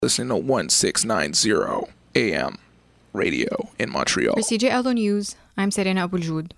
Listening to 1690 AM radio in Montreal. For CJLO News, I'm Serena Abuljud.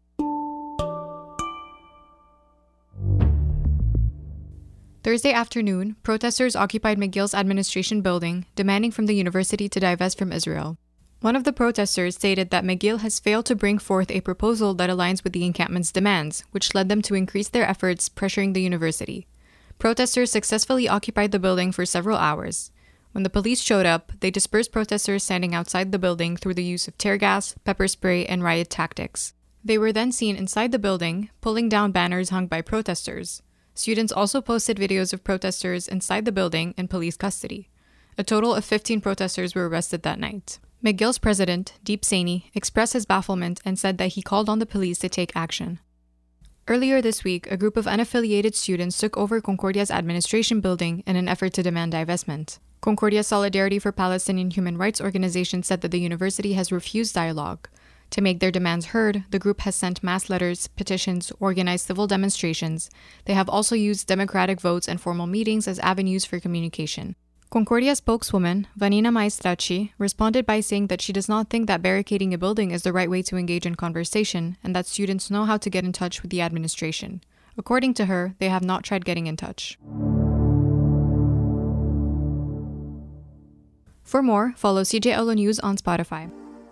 Thursday afternoon, protesters occupied McGill's administration building, demanding from the university to divest from Israel. One of the protesters stated that McGill has failed to bring forth a proposal that aligns with the encampment's demands, which led them to increase their efforts pressuring the university. Protesters successfully occupied the building for several hours. When the police showed up, they dispersed protesters standing outside the building through the use of tear gas, pepper spray, and riot tactics. They were then seen inside the building, pulling down banners hung by protesters. Students also posted videos of protesters inside the building in police custody. A total of 15 protesters were arrested that night. McGill's president, Deep Saini, expressed his bafflement and said that he called on the police to take action. Earlier this week, a group of unaffiliated students took over Concordia's administration building in an effort to demand divestment. Concordia Solidarity for Palestinian Human Rights Organization said that the university has refused dialogue. To make their demands heard, the group has sent mass letters, petitions, organized civil demonstrations. They have also used democratic votes and formal meetings as avenues for communication. Concordia spokeswoman, Vanina Maestracci, responded by saying that she does not think that barricading a building is the right way to engage in conversation and that students know how to get in touch with the administration. According to her, they have not tried getting in touch. For more, follow CJLO News on Spotify.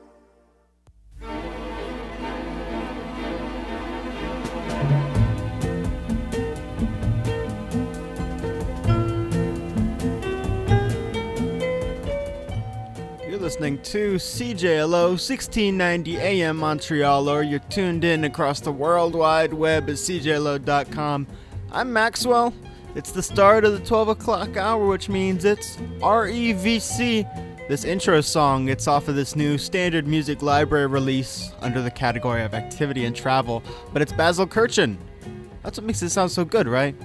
You're listening to CJLO 1690 AM Montreal, or you're tuned in across the World Wide Web at CJLO.com. I'm Maxwell. It's the start of the 12 o'clock hour, which means it's REVC. This intro song, it's off of this new standard music library release under the category of activity and travel, but it's Basil Kirchen. That's what makes it sound so good, right?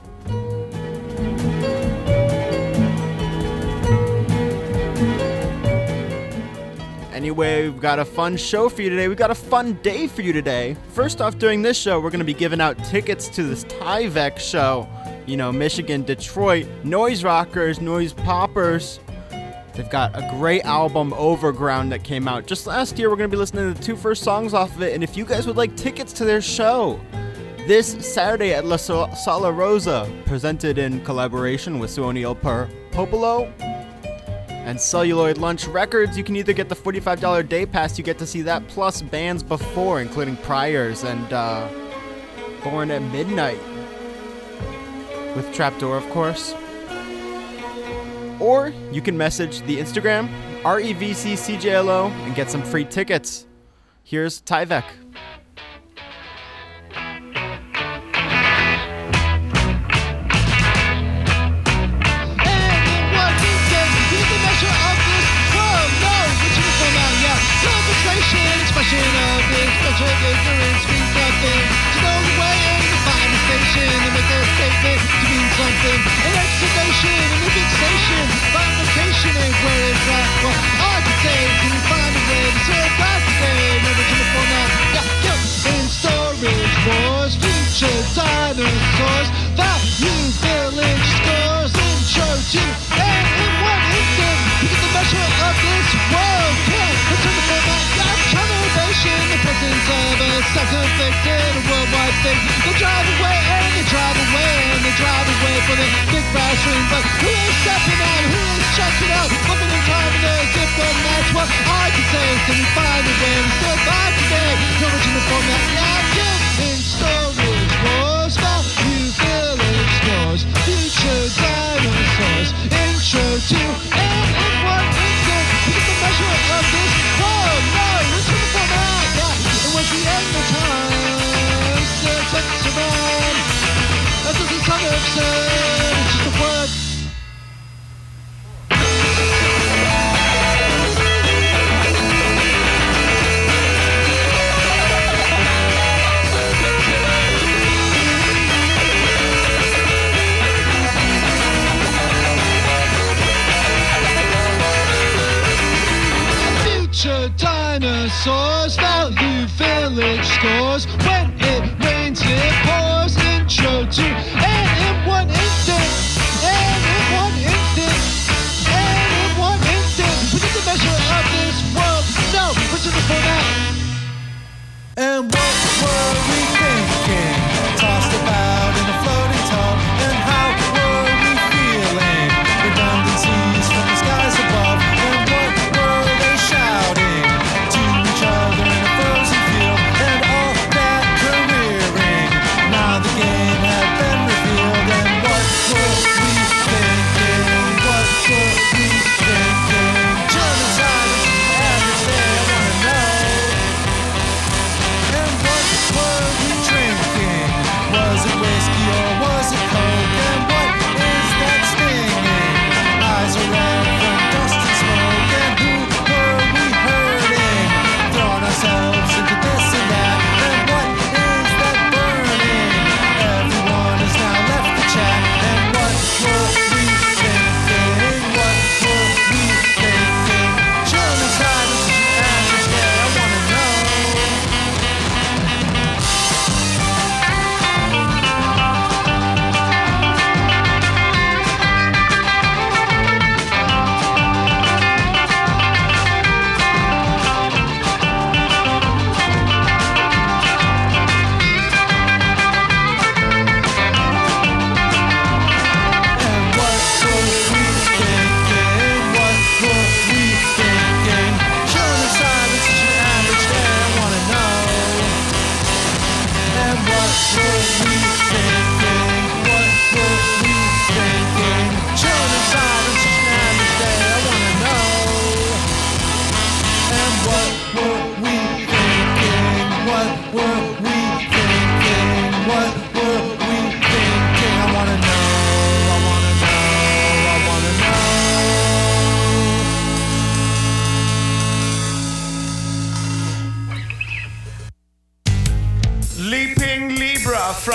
Anyway, we've got a fun show for you today. We've got a fun day for you today. First off, during this show, we're going to be giving out tickets to this Tyvek show. You know, Michigan, Detroit, noise rockers, noise poppers. They've got a great album, Overground, that came out just last year. We're going to be listening to the two first songs off of it. And if you guys would like tickets to their show, this Saturday at La Sala Rosa, presented in collaboration with Sue O'Neill per Popolo and Celluloid Lunch Records, you can either get the $45 day pass, you get to see that, plus bands before, including Priors and Born at Midnight, with Trapdoor, of course. Or you can message the Instagram, REVCCJLO, and get some free tickets. Here's Tyvek. Something, an excavation, and a fixation, bifurcation ain't where it's at. Well, hard to say, can you find a way to survive today? Never to the format, in storage wars, future dinosaurs, value village scores, intro to, and in one instant, you get the measure of this world. Can't return the format, conurbation, the presence of a self-inflicted worldwide thing. They drive away and they drive away and they drive away for the big brass ring, but who is stepping out? Who is checking out? Bumping in time and there's different match. What I can say is, can we find a way to survive today? No original format, in storage wars, value village scores, future dinosaurs, intro to, and in one instant, we get the measure of this world. No, original format, it was the end of time, still takes around. That doesn't sound absurd, it's just a word. Future dinosaurs, value village scores. When it rains, it pours. Intro to, and in one instant, and in one instant, and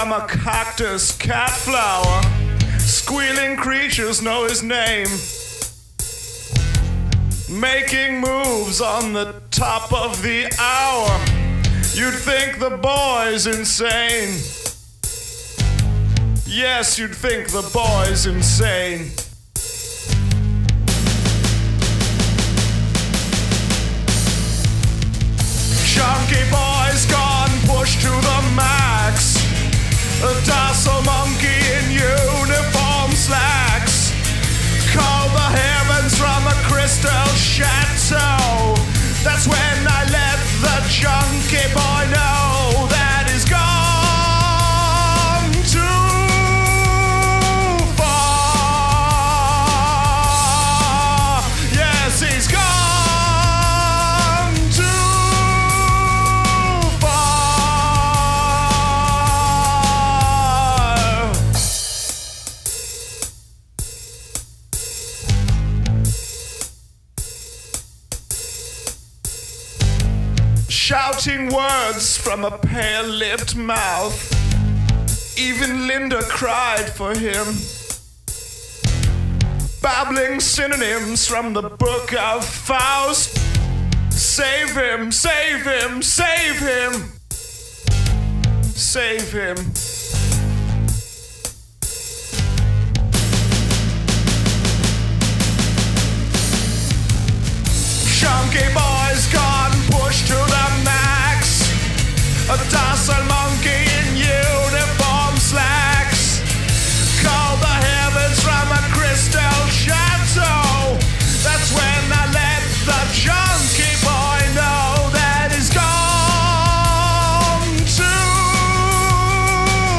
from a cactus cat flower. Squealing creatures know his name. Making moves on the top of the hour. You'd think the boy's insane. Yes, you'd think the boy's insane. Chunky boy's gone pushed to the max. A docile monkey in uniform slacks. Call the heavens from a crystal chateau. That's when I let the chunky boy know that he's gone too far. Yes, he's gone too far. Shouting words from a pale-lipped mouth. Even Linda cried for him. Babbling synonyms from the book of Faust. Save him, save him, save him. Save him. Chunky boy's gone pushed to the max. A docile monkey in uniform slacks. Call the heavens from a crystal chateau. That's when I let the chunky boy know that he's gone too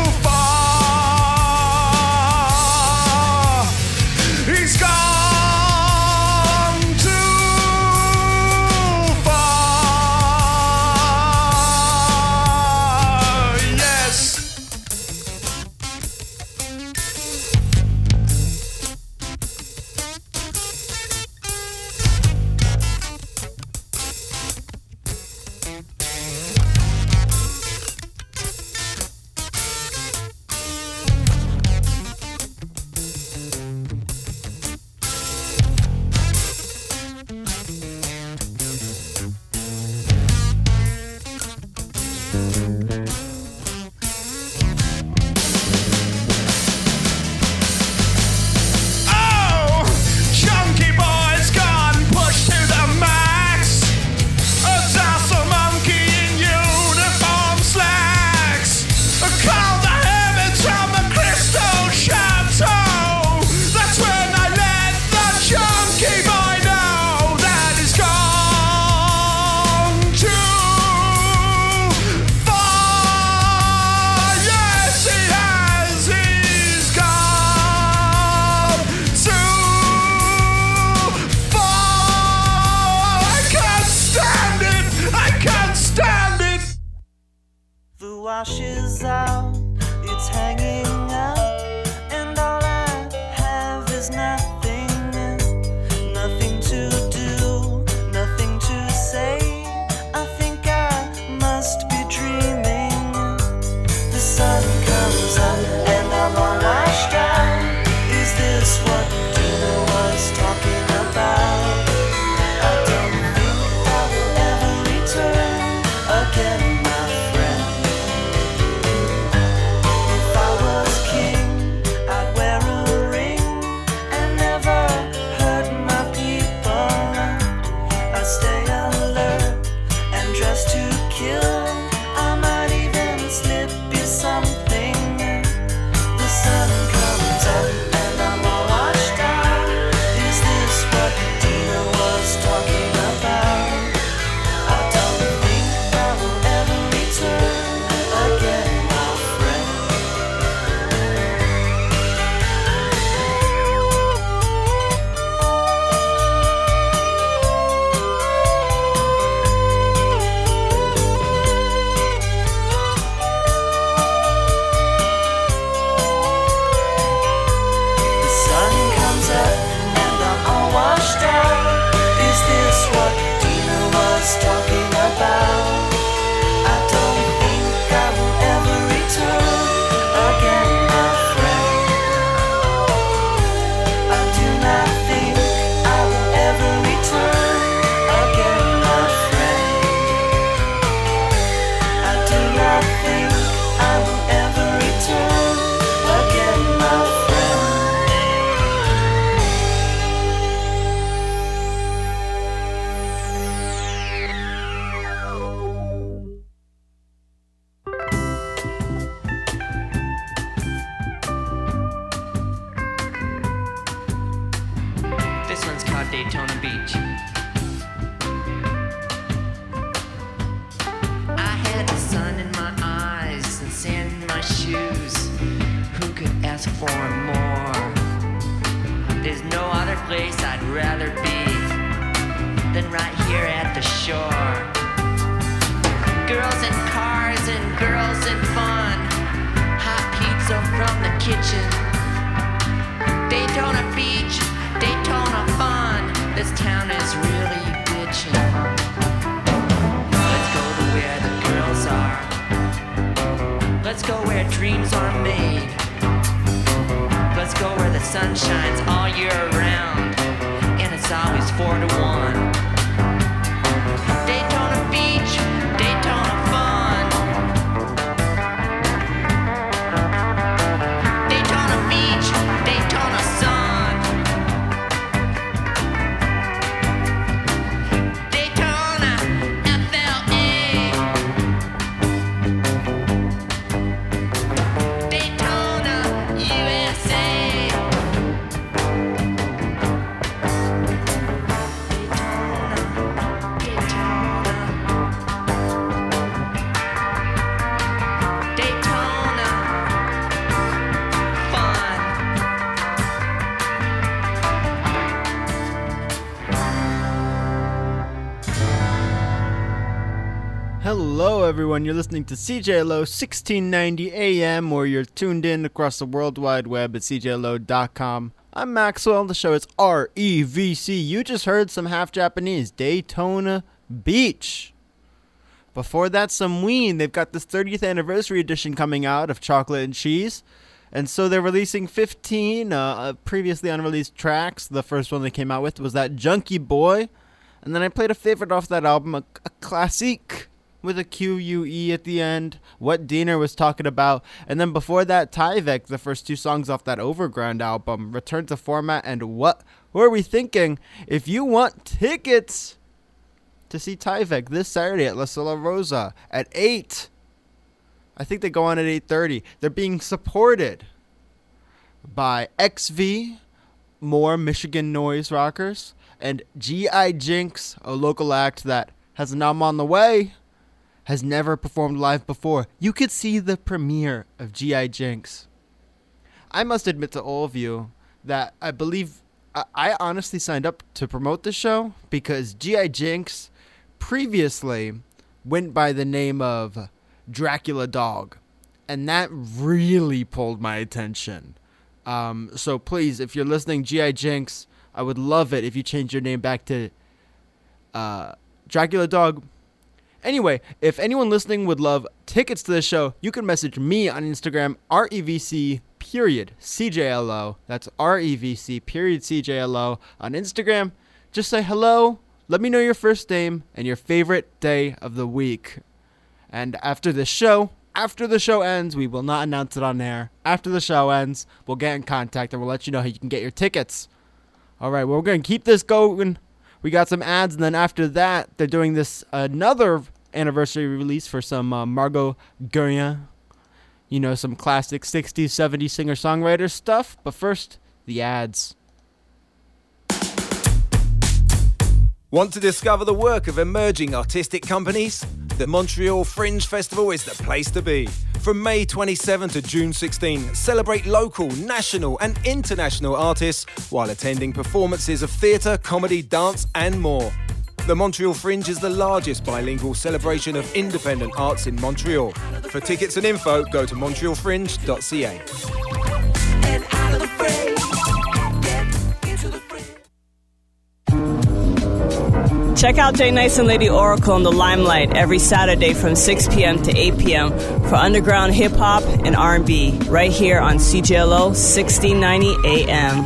about Daytona Beach. I had the sun in my eyes and sand in my shoes. Who could ask for more? There's no other place I'd rather be than right here at the shore. Girls and cars and girls and fun, hot pizza from the kitchen. Daytona Beach, Daytona fun, this town is really bitchin'. Let's go to where the girls are. Let's go where dreams are made. Let's go where the sun shines all year round, and it's always 4 to 1. Daytona Beach, Daytona fun. Daytona Beach, Daytona sun. Daytona, FLA. Daytona, USA. Daytona, fun. Hello, everyone. You're listening to CJLO 1690 AM, or you're tuned in across the World Wide Web at CJLO.com. I'm Maxwell. The show is REVC. You just heard some half Japanese, Daytona Beach. Before that, some Ween. They've got this 30th anniversary edition coming out of Chocolate and Cheese. And so they're releasing 15 previously unreleased tracks. The first one they came out with was that Junkie Boy. And then I played a favorite off that album, a classique with a Q-U-E at the end, What Diener Was Talking About. And then before that, Tyvek, the first two songs off that Overground album, Return to Format and What Were We Thinking? If you want tickets to see Tyvek this Saturday at La Sola Rosa at 8, I think they go on at 8:30. They're being supported by XV, more Michigan noise rockers, and G.I. Jinx, a local act that has an album on the way, has never performed live before. You could see the premiere of G.I. Jinx. I must admit to all of you that I believe I honestly signed up to promote the show because G.I. Jinx previously went by the name of Dracula Dog, and that really pulled my attention. So please, if you're listening, G.I. Jinx, I would love it if you change your name back to Dracula Dog. Anyway, if anyone listening would love tickets to the show, you can message me on Instagram, REVC_CJLO. That's REVC_CJLO on Instagram. Just say hello, let me know your first name and your favorite day of the week. And after the show ends, we will not announce it on air. After the show ends, we'll get in contact and we'll let you know how you can get your tickets. All right, well, we're going to keep this going. We got some ads, and then after that, they're doing this another anniversary release for some Margot Guerrin. You know, some classic 60s, 70s singer-songwriter stuff. But first, the ads. Want to discover the work of emerging artistic companies? The Montreal Fringe Festival is the place to be. From May 27 to June 16, celebrate local, national and international artists while attending performances of theatre, comedy, dance and more. The Montreal Fringe is the largest bilingual celebration of independent arts in Montreal. For tickets and info, go to montrealfringe.ca. Check out Jay Nice and Lady Oracle in the Limelight every Saturday from 6 p.m. to 8 p.m. for underground hip-hop and R&B right here on CJLO 1690 AM.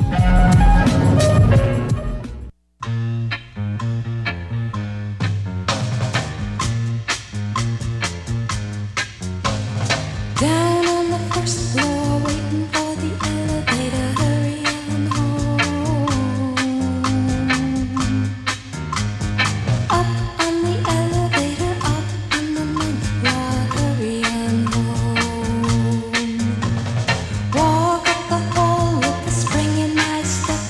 Down on the first floor, waiting for the elevator, hurry on home. Up on the elevator, up on the 9th floor, hurry on home. Walk up the hall with the spring in my step,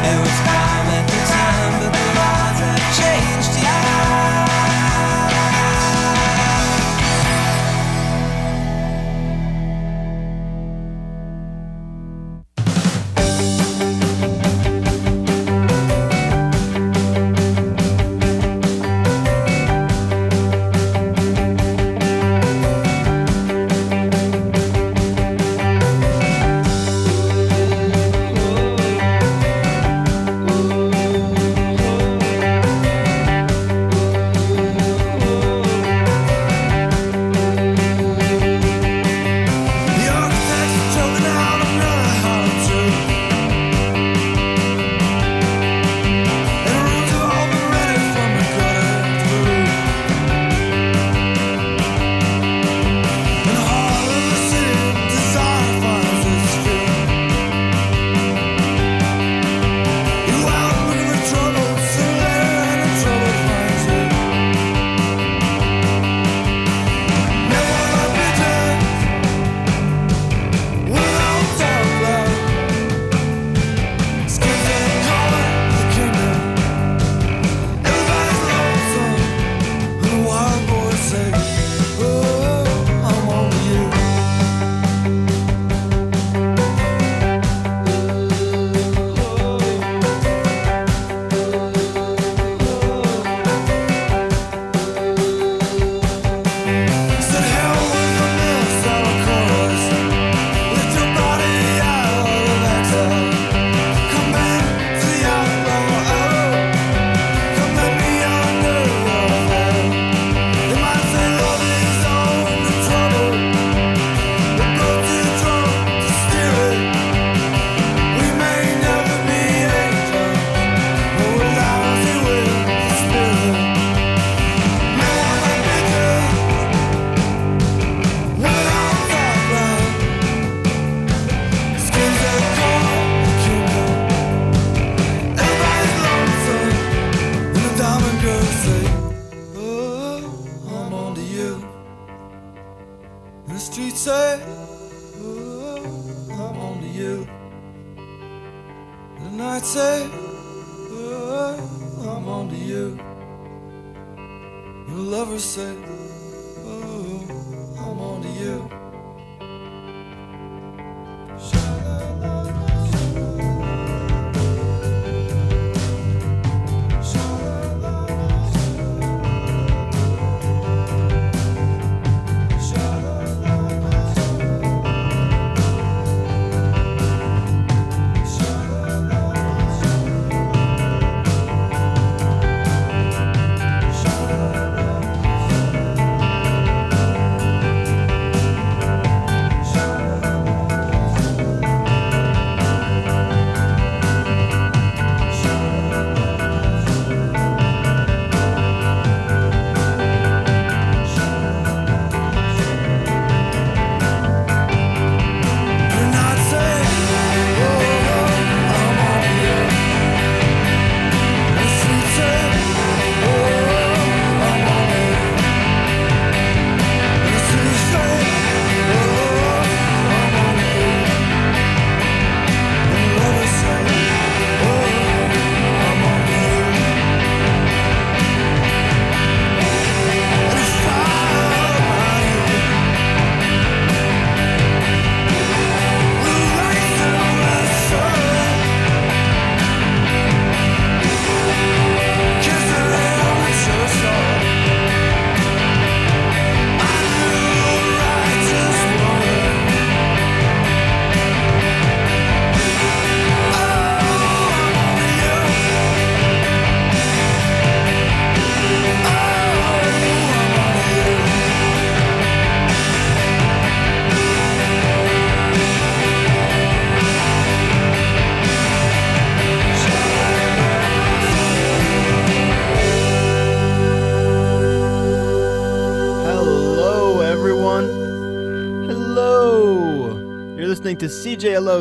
It was calm at the time, but the laws have changed, yeah. listening to CJLO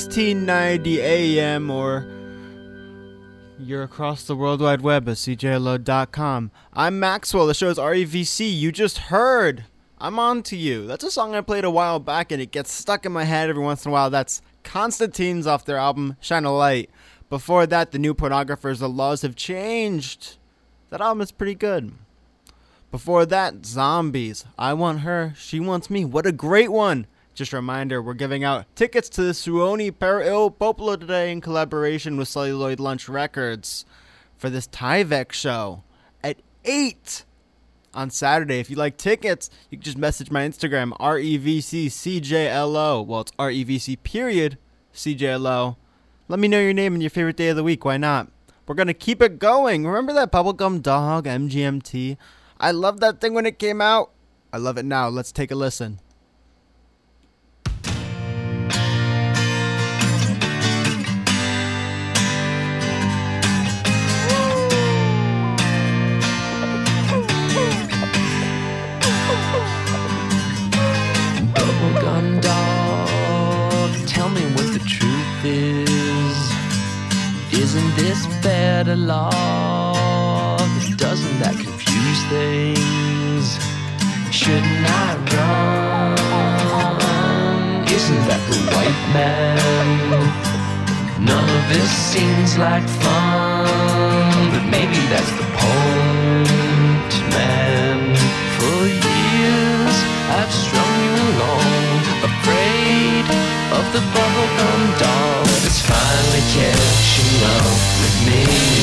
1690 AM, or you're across the World Wide Web at CJLO.com. I'm Maxwell. The show is REVC. You just heard I'm On To You. That's a song I played a while back, and it gets stuck in my head every once in a while. That's Constantine's off their album Shine a Light. Before that, The New Pornographers, The Laws Have Changed. That album is pretty good. Before that, Zombies, I Want Her, She Wants Me. What a great one. Just a reminder, we're giving out tickets to the Suoni per il Popolo today in collaboration with Celluloid Lunch Records for this Tyvek show at 8 on Saturday. If you like tickets, you can just message my Instagram, REVCCJLO. Well, it's REVC_CJLO. Let me know your name and your favorite day of the week. Why not? We're going to keep it going. Remember that Bubblegum Dog, MGMT? I loved that thing when it came out. I love it now. Let's take a listen. Bubblegum Dog, tell me what the truth is. Isn't this better love? Doesn't that confuse things? Shouldn't I run? Isn't that the white man? None of this seems like fun, but maybe that's the point, man. For years I've strung you along, afraid of the bubblegum dog that's finally catching up with me.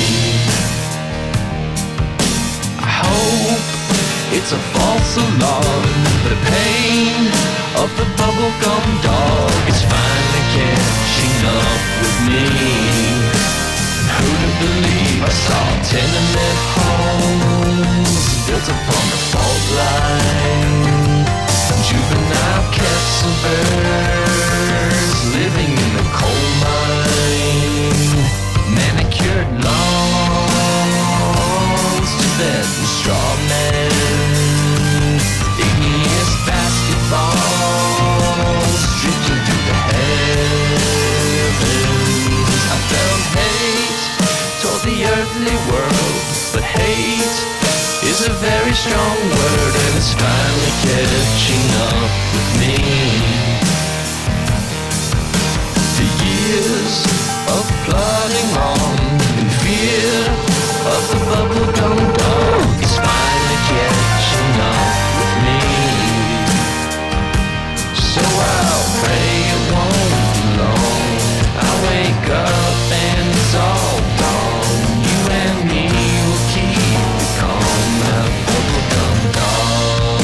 I hope it's a false alarm, the pain of the bubblegum dog is finally catching up with me. And who'd have believed I saw tenement homes built upon the fault line, juvenile cats and birds living in the coal mine, manicured lawns to bed and straw men, igneous basketballs drifting through the heavens. I felt hate toward the earthly world, but hate is a very strong word, and it's finally catching up with me. The years of plodding on in fear of the bubblegum dog is finally catching up with me. So I'll pray it won't be long. I'll wake up and it's all gone. You and me will keep it calm. That bubblegum dog.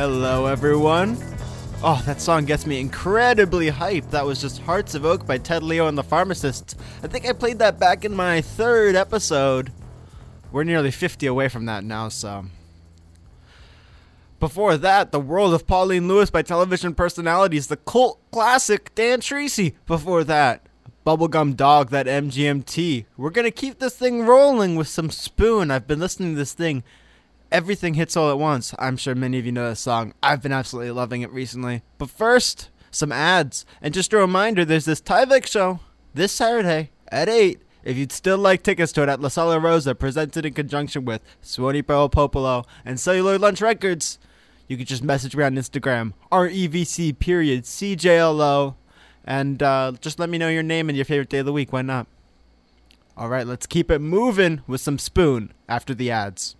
Hello, everyone. Oh, that song gets me incredibly hyped. That was just Hearts of Oak by Ted Leo and the Pharmacists. I think I played that back in my 3rd episode. We're nearly 50 away from that now, so. Before that, The World of Pauline Lewis by television personalities, the cult classic Dan Tracy. Before that, Bubblegum Dog, that MGMT. We're gonna keep this thing rolling with some Spoon. I've been listening to this thing. Everything Hits All at Once. I'm sure many of you know this song. I've been absolutely loving it recently. But first, some ads. And just a reminder, there's this Tyvek show this Saturday at 8. If you'd still like tickets to it at La Sala Rosa, presented in conjunction with Suoni Pro Popolo and Celluloid Lunch Records, you can just message me on Instagram, REVC.CJLO, and just let me know your name and your favorite day of the week. Why not? All right, let's keep it moving with some Spoon after the ads.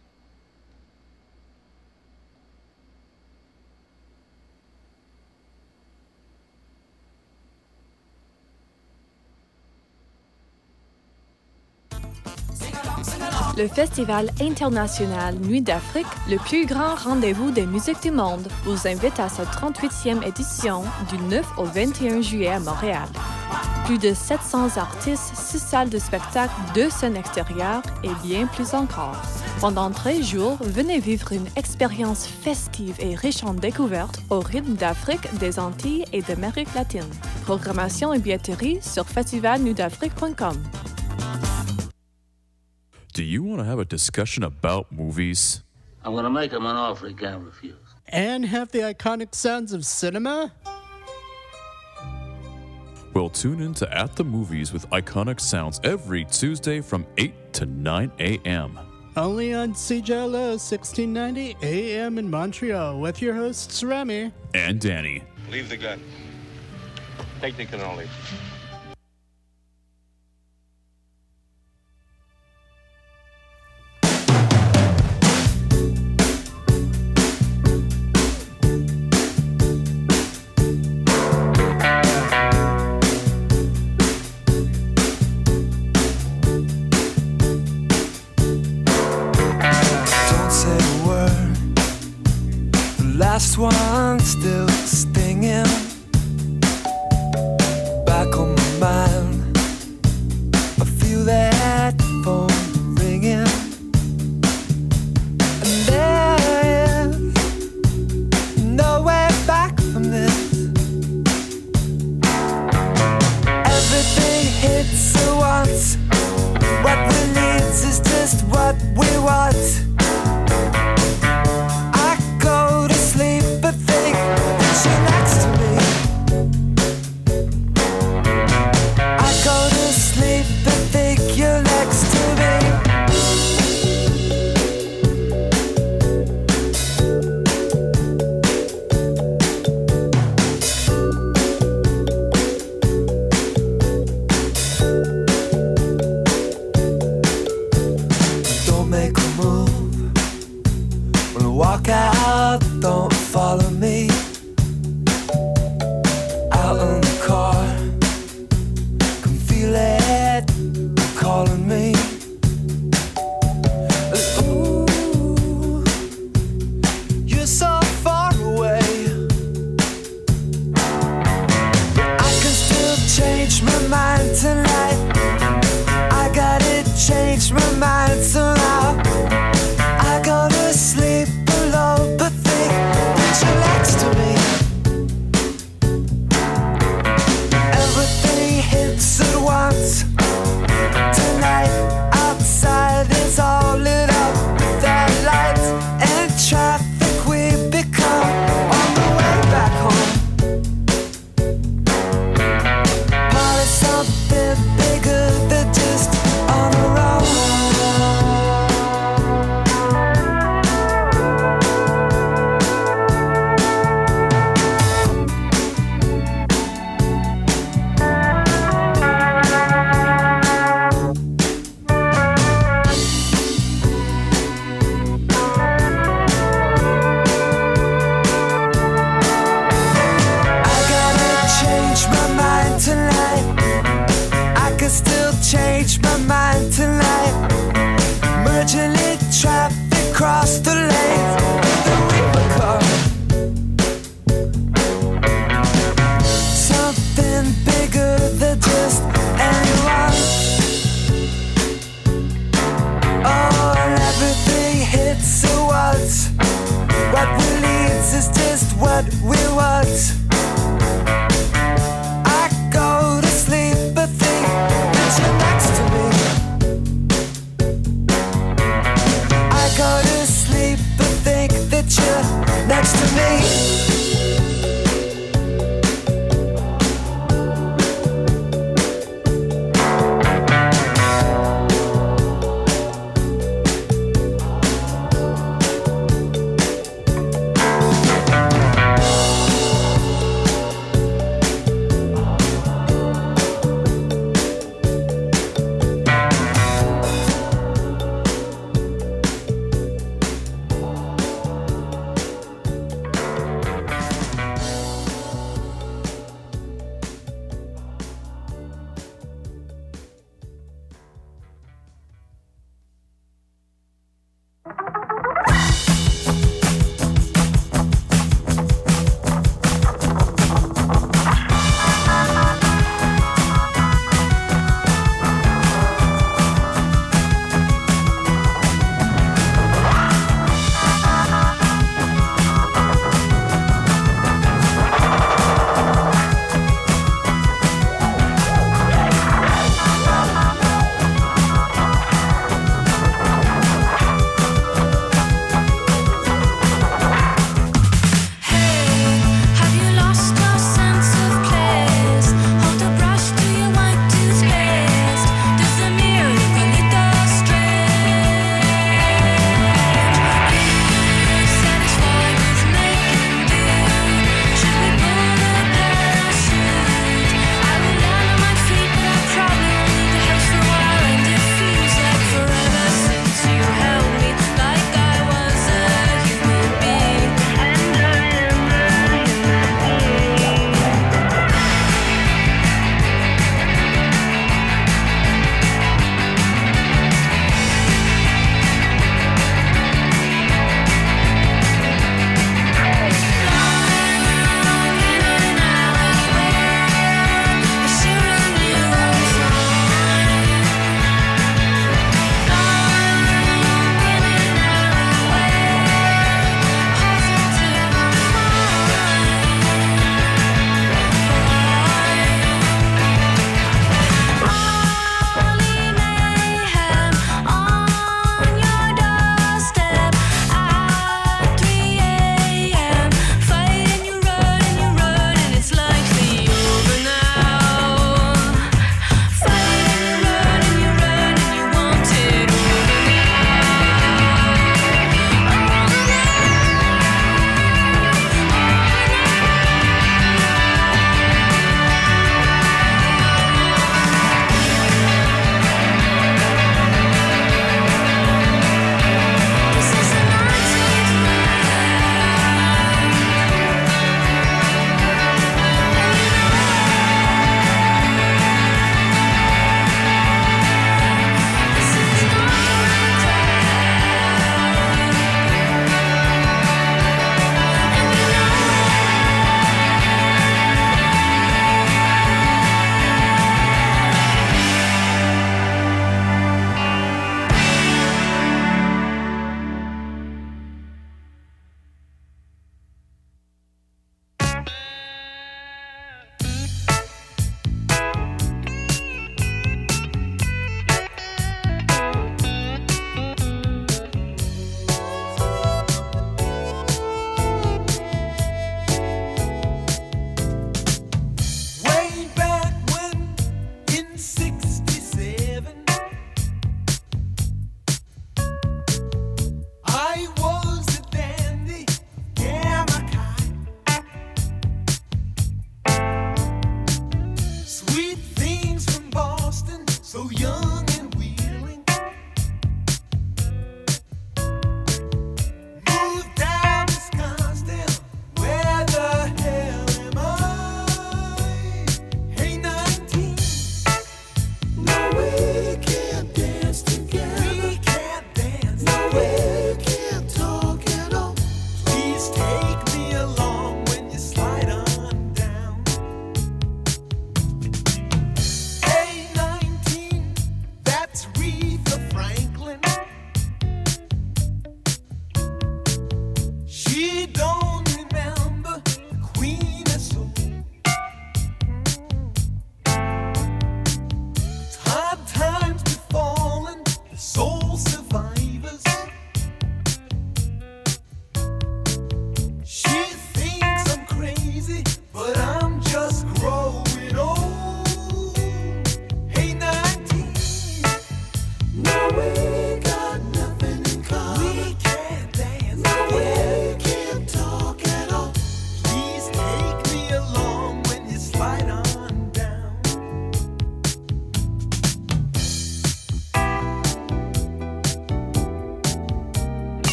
Le Festival international Nuit d'Afrique, le plus grand rendez-vous des musiques du monde, vous invite à sa 38e édition du 9 au 21 juillet à Montréal. Plus de 700 artistes, 6 salles de spectacle, 2 scènes extérieures et bien plus encore. Pendant 13 jours, venez vivre une expérience festive et riche en découvertes au rythme d'Afrique, des Antilles et d'Amérique latine. Programmation et billetterie sur festivalnuitdafrique.com. Do you want to have a discussion about movies? I'm going to make him an offer he can't refuse. And have the iconic sounds of cinema? Well, tune in to At the Movies with Iconic Sounds every Tuesday from 8 to 9 a.m. Only on CJLO 1690 AM in Montreal with your hosts Remy and Danny. Leave the gun. Take the cannoli. Last one still stinging back on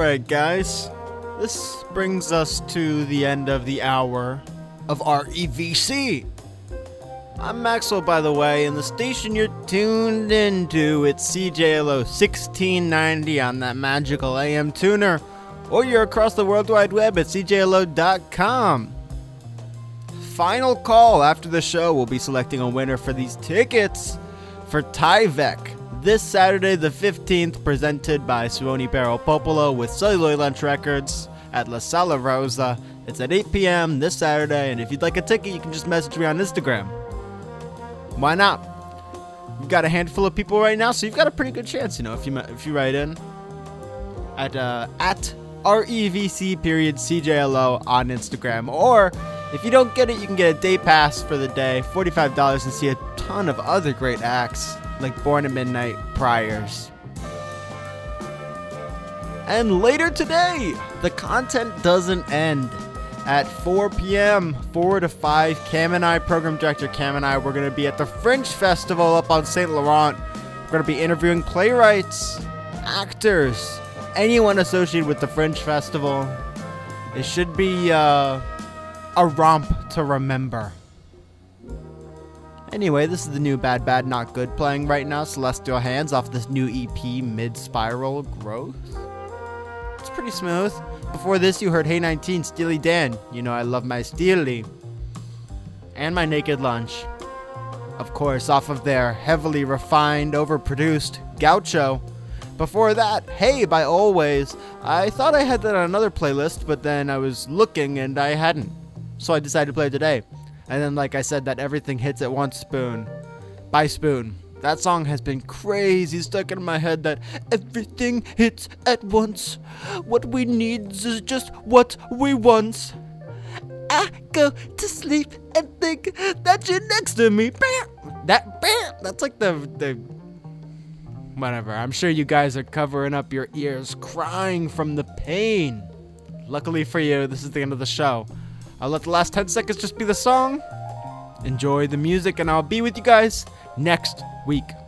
Alright, guys. This brings us to the end of the hour of REVC. I'm Maxwell, by the way, and the station you're tuned into, it's CJLO 1690 on that magical AM tuner, or you're across the World Wide Web at CJLO.com. Final call after the show, we'll be selecting a winner for these tickets for Tyvek this Saturday the 15th, presented by Suoni Barrel Popolo with Celluloid Lunch Records at La Sala Rosa. It's at 8 p.m. this Saturday, and if you'd like a ticket, you can just message me on Instagram. Why not? We've got a handful of people right now, so you've got a pretty good chance, if you write in at REVC.CJLO on Instagram. Or if you don't get it, you can get a day pass for the day, $45, and see a ton of other great acts like Born at Midnight, Priors. And later today, the content doesn't end. At 4 p.m., 4 to 5, Cam and I, Program Director Cam and I, we're going to be at the Fringe Festival up on St. Laurent. We're going to be interviewing playwrights, actors, anyone associated with the Fringe Festival. It should be a romp to remember. Anyway, this is the new Bad Bad Not Good playing right now, Celestial Hands, off this new EP, Mid-Spiral Growth. It's pretty smooth. Before this, you heard Hey 19, Steely Dan. You know I love my Steely. And my Naked Lunch. Of course, off of their heavily refined, overproduced Gaucho. Before that, Hey by Always. I thought I had that on another playlist, but then I was looking and I hadn't. So I decided to play it today. And then, like I said, that Everything Hits at Once Spoon by Spoon. That song has been crazy stuck in my head, that everything hits at once. What we need is just what we want. I go to sleep and think that you're next to me. That's like the whatever. I'm sure you guys are covering up your ears, crying from the pain. Luckily for you, this is the end of the show. I'll let the last 10 seconds just be the song. Enjoy the music, and I'll be with you guys next week.